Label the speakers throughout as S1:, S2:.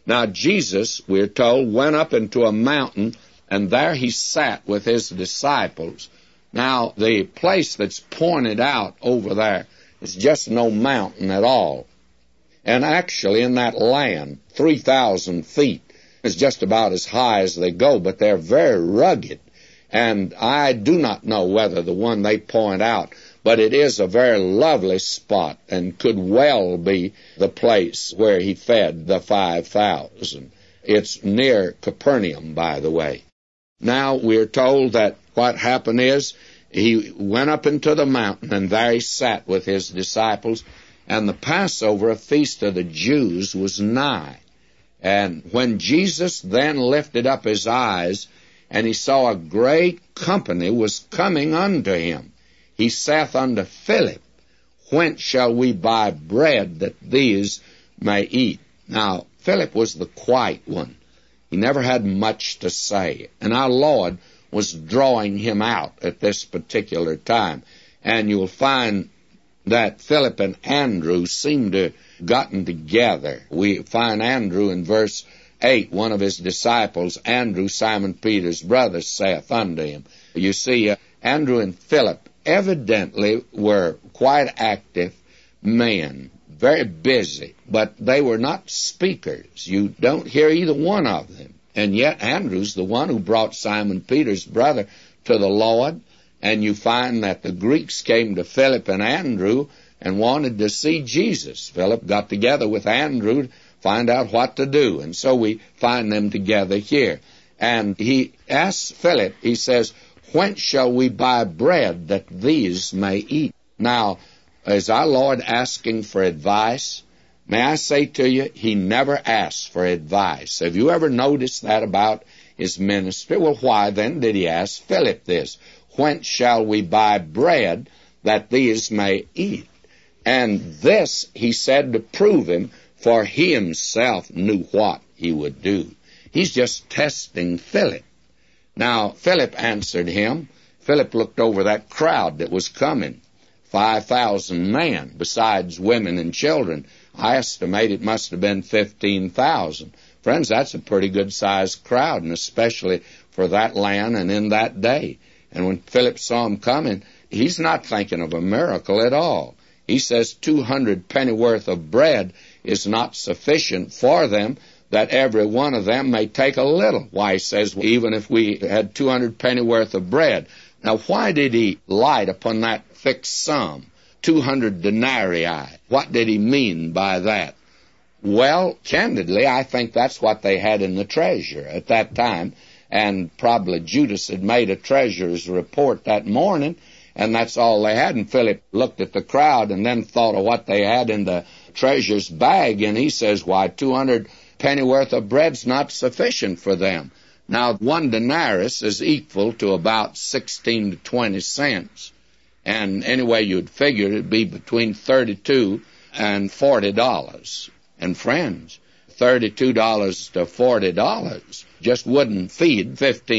S1: Now Jesus, we're told, went up into a mountain, and there he sat with his disciples. Now, the place that's pointed out over there is just no mountain at all. And actually, in that land, 3,000 feet is just about as high as they go, but they're very rugged. And I do not know whether the one they point out, but it is a very lovely spot and could well be the place where he fed the 5,000. It's near Capernaum, by the way. Now, we're told that what happened is he went up into the mountain, and there he sat with his disciples, and the Passover, a feast of the Jews, was nigh. And when Jesus then lifted up his eyes, and he saw a great company was coming unto him, he saith unto Philip, Whence shall we buy bread that these may eat? Now, Philip was the quiet one. He never had much to say, and our Lord was drawing him out at this particular time. And you'll find that Philip and Andrew seem to have gotten together. We find Andrew in verse 8, one of his disciples, Andrew, Simon Peter's brother, saith unto him. You see, Andrew and Philip evidently were quite active men, very busy, but they were not speakers. You don't hear either one of them. And yet Andrew's the one who brought Simon Peter's brother to the Lord, and you find that the Greeks came to Philip and Andrew and wanted to see Jesus. Philip got together with Andrew to find out what to do, and so we find them together here. And he asks Philip, he says, Whence shall we buy bread that these may eat? Now, is our Lord asking for advice? May I say to you, he never asks for advice. Have you ever noticed that about his ministry? Well, why then did he ask Philip this? Whence shall we buy bread that these may eat? And this he said to prove him, for he himself knew what he would do. He's just testing Philip. Now, Philip answered him. Philip looked over that crowd that was coming, 5,000 men, besides women and children. I estimate it must have been 15,000. Friends, that's a pretty good-sized crowd, and especially for that land and in that day. And when Philip saw him coming, he's not thinking of a miracle at all. He says 200 pennyworth of bread is not sufficient for them, that every one of them may take a little. Why, he says, even if we had 200 pennyworth of bread. Now, why did he light upon that fixed sum, 200 denarii? What did he mean by that? Well, candidly, I think that's what they had in the treasure at that time, and probably Judas had made a treasurer's report that morning, and that's all they had. And Philip looked at the crowd and then thought of what they had in the treasurer's bag, and he says, why, 200 pennyworth of bread's not sufficient for them. Now, 1 denarius is equal to about 16 to 20 cents. And anyway, you'd figure it'd be between $32 and $40. And friends, $32 to $40 just wouldn't feed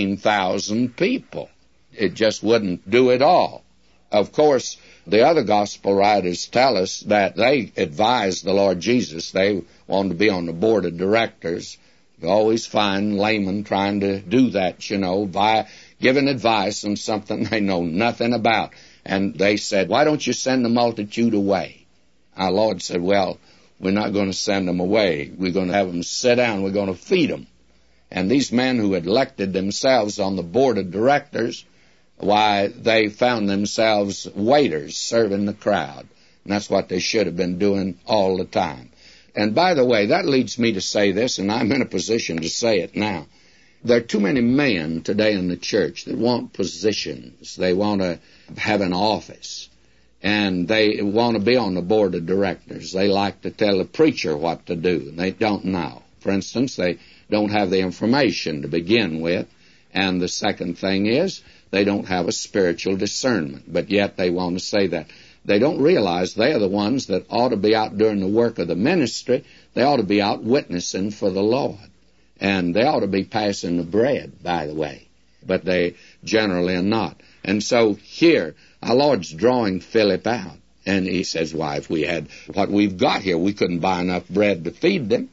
S1: 15,000 people. It just wouldn't do it all. Of course, the other gospel writers tell us that they advised the Lord Jesus. They wanted to be on the board of directors. You always find laymen trying to do that, by giving advice on something they know nothing about. And they said, why don't you send the multitude away? Our Lord said, well, we're not going to send them away. We're going to have them sit down. We're going to feed them. And these men who had elected themselves on the board of directors, why, they found themselves waiters serving the crowd. And that's what they should have been doing all the time. And by the way, that leads me to say this, and I'm in a position to say it now. There are too many men today in the church that want positions. They want to have an office, and they want to be on the board of directors. They like to tell the preacher what to do, and they don't know. For instance, they don't have the information to begin with, and the second thing is they don't have a spiritual discernment, but yet they want to say that. They don't realize they are the ones that ought to be out doing the work of the ministry. They ought to be out witnessing for the Lord. And they ought to be passing the bread, by the way. But they generally are not. And so here, our Lord's drawing Philip out. And he says, why, if we had what we've got here, we couldn't buy enough bread to feed them.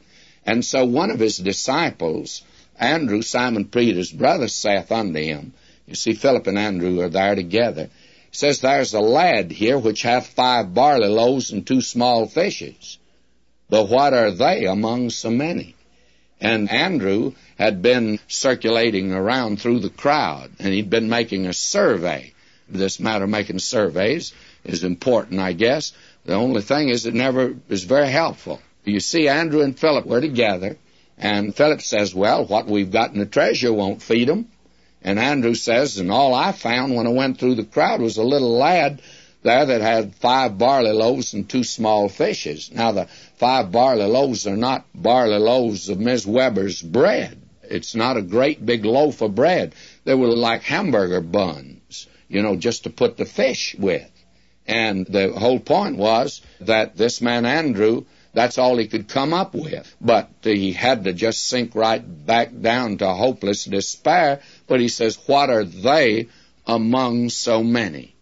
S1: And so one of his disciples, Andrew, Simon Peter's brother, saith unto him, you see, Philip and Andrew are there together. He says, there's a lad here which hath 5 barley loaves and 2 small fishes. But what are they among so many? And Andrew had been circulating around through the crowd, and he'd been making a survey. This matter of making surveys is important, I guess. The only thing is it never is very helpful. You see, Andrew and Philip were together, and Philip says, well, what we've got in the treasure won't feed them. And Andrew says, and all I found when I went through the crowd was a little lad there that had 5 barley loaves and 2 small fishes. Now, the 5 barley loaves are not barley loaves of Ms. Weber's bread. It's not a great big loaf of bread. They were like hamburger buns, just to put the fish with. And the whole point was that this man Andrew, that's all he could come up with. But he had to just sink right back down to hopeless despair. But he says, what are they among so many?